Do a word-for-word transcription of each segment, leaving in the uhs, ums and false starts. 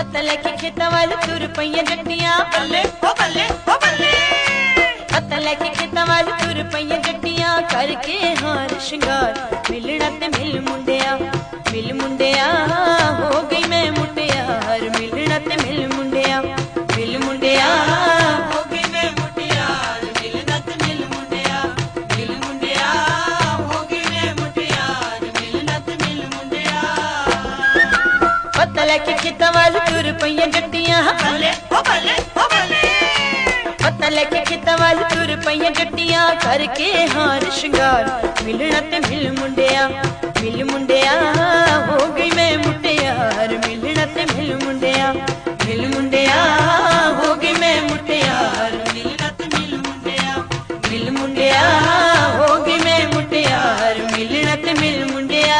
पता लेके खेतां वाल तुर पईयां जट्टियां बल्ले ओ बल्ले ओ बल्ले। पता लेके खेतां वाल तुर पईयां जट्टियां करके हार श्रृंगार मिलना ते मिल मुंडिया मिल मुंडिया हो गई मैं मुटियार मिलना ते मिल मुंडिया मिल मुंडिया हो गई मैं मुटियार मिलना ते मिल मुंडिया मिल मुंडिया हो गई मैं मुटियार मिलना ते मिल मुंडिया। पता लेके खेतां वाल तुर पईयां जट्टियां बल्ले ओ बल्ले ओ बल्ले। पता लेके खेतां वाल तुर पईयां जट्टियां करके हार श्रृंगार मिलना ते मिल मुंडिया मिल मुंडिया हो गई मैं मुटियार मिलना ते मिल मुंडिया मिल मुंडिया हो गई मैं मुटियार मिलना ते मिल मुंडिया मिल मुंडिया हो गई मैं मुटियार मिलना ते मिल मुंडिया।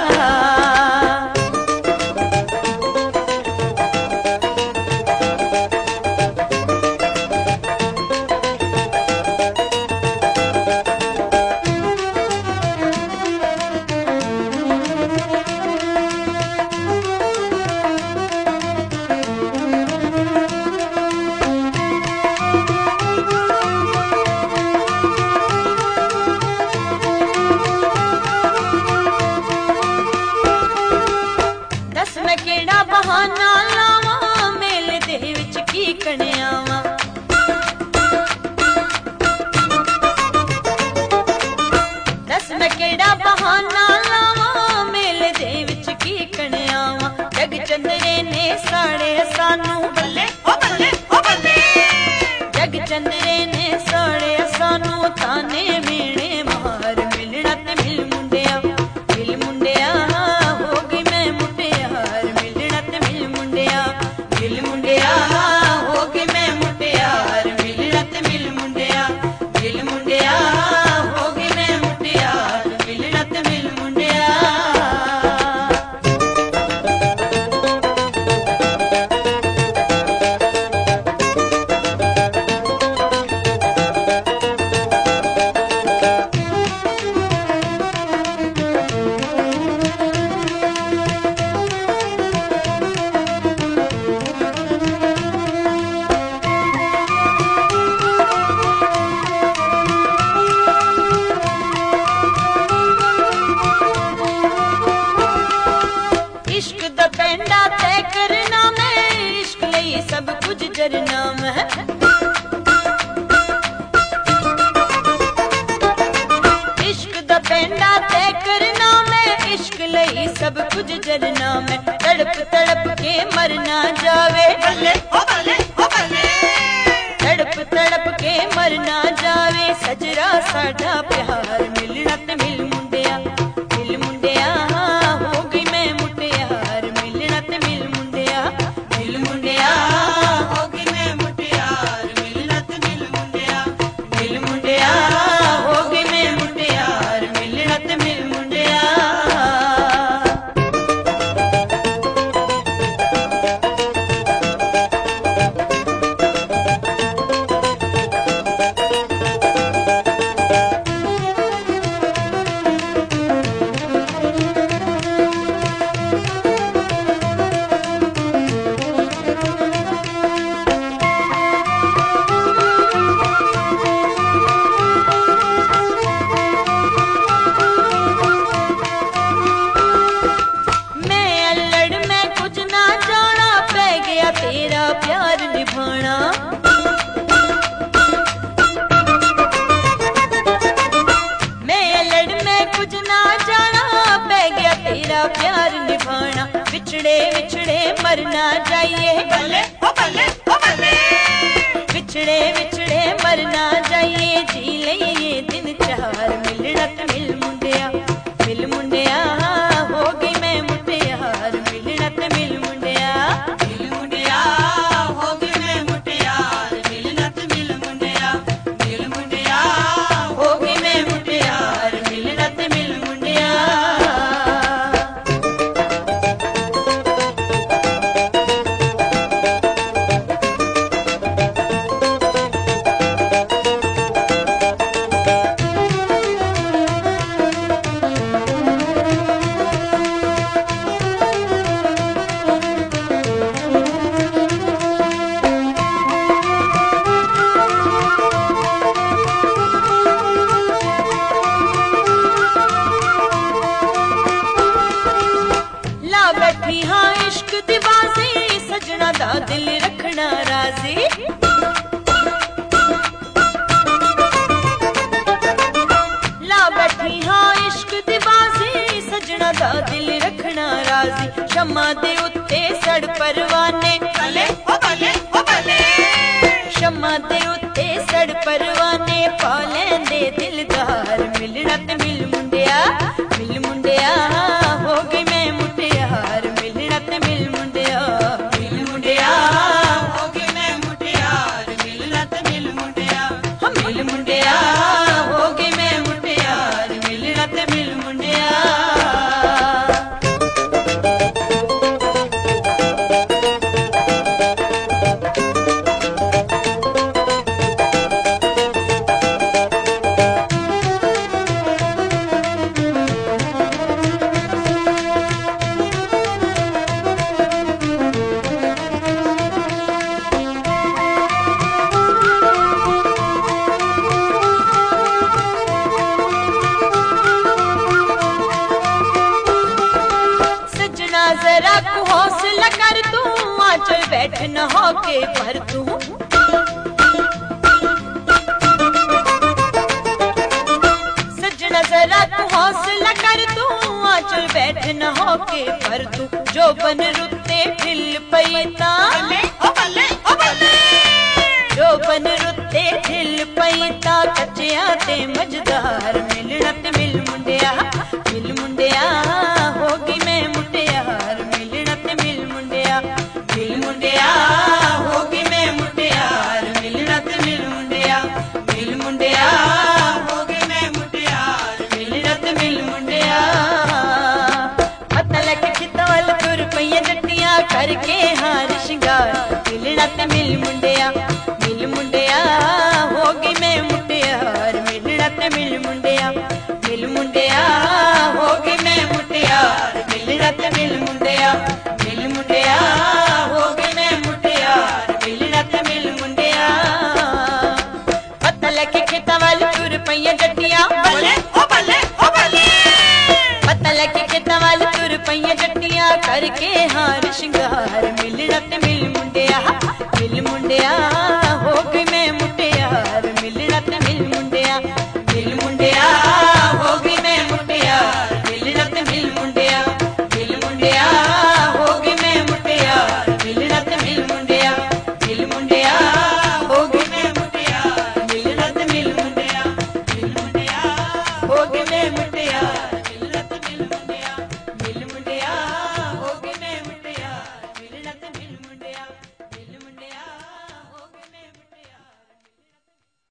दस मैं केड़ा बहाना लावां मेले दे विच की कणियावां दस मैं केड़ा बहाना लावां मेले दे विच की कणियावां जग चंदरे ने साड़े सानू बल्ले ओ बल्ले ओ बल्ले। जग चंदरे ने साड़े सानू ताने मेणे मार मिलना ते मिल मुंडिया मिल मुंडिया हो गई मैं मुटियार मिलना ते मिल मुंडिया मिल मुंडिया हो गई मैं मुटियार मिलना ते मिल मुंडिया मिल मुंडिया हो गई मैं मुटियार मिलना ते मिल मुंडिया। इश्क दा पेंडा तय करना मैं इश्क लई सब कुछ जरना मैं इश्क दा पेंडा तय करना मैं इश्क लई सब कुछ जरना मैं तड़प तड़प के मरना जावे बल्ले ओ बल्ले ओ बल्ले। तड़प तड़प के मरना जावे सजरा साडा प्यार मिलना ते मिल मुंडिया मिल मुंडिया हो गई मैं मुटियार मिलना ते मिल मुंडिया मिल मुंडिया हो गई मैं मुटियार मिलना ते मिल मुंडिया मिल मुंडिया हो गई मैं मुटियार मिलना ते मिल मुंडिया। मैं अल्लड़ मैं कुछ ना जाना पै गया तेरा प्यार निभाना मैं अल्लड़ मैं कुछ ना जाना पै गया तेरा प्यार निभाना बिछड़े बिछड़े मरना जाइए बल्ले ओ बल्ले ओ बल्ले। बिछड़े बिछड़े मरना जाइए जी लइए ये दिन चार मिलना ते मिल मुंडिया मिल मुंडिया हो गई मैं मुटियार मिलना ते मिल मुंडिया मिल मुंडिया हो गई मैं मुटियार मिलना ते मिल मुंडिया मिल मुंडिया हो गई मैं मुटियार मिलना ते मिल मुंडिया। दिल रखना राजी। ला बैठी हाँ इश्क दी बाजी, सजना दा दिल रखना राजी। शम्मा दे उत्ते सड़ परवाने, बले ओ बले ओ बले, शम्मा दे उत्ते सड़ परवाने, पा लैंदे दिलदार। मिलना ते मिल मुंडिया, मिल मुंडिया हो गई मैं मुटियार। मिलना ते मिल मुंडिया, मिल मुंडिया हो गई मैं मुटियार। मिलना ते मिल मुंडिया, हम मिल मुंडिया हो गई मैं मुटियार। मिलना ते मिल मुंडिया। जरा तू हौसला कर तू, आंचल बैठ न होके पर तू। सजना जरा तू हौसला कर तू, आंचल बैठ न होके पर तू। जो बन रुते फिल पैता, बले ओ बले ओ बले, जो बन रुते फिल पैता। कच्चिया ते मजदार, मिलना ते मिल मुंडिया, मिल मुंडिया हो गई मैं मुटियार। मिलना ते मिल मुंडिया, मिल मुंडिया हो गई मैं मुटियार। मिलना ते मिल मुंडिया, मिल मुंडिया हो गई मैं मुटियार। मिलना ते मिल मुंडिया। पता लग चितवल तुर पईया जट्टियां करके हार शिंगार। मिलना ते मिल मुंडिया, मिल मुंडिया हो गई मैं मुटियार। मिलना ते मिल मुंडिया, मिल मुंडिया हो गई मैं मुटियार। मिलना ते मिल मुंडिया, मिल मुंडिया हो गई मैं मुटियार। मिलना ते मिल मुंडिया। पता लगे खेता वाल तुर पईया जट्टियां, बले ओ बले ओ बले, पता लगे खेता वाल तुर पईया जट्टियां करके हार शिंगार। मिलना ते मिल मुंडिया, मिल मुंडिया हो गई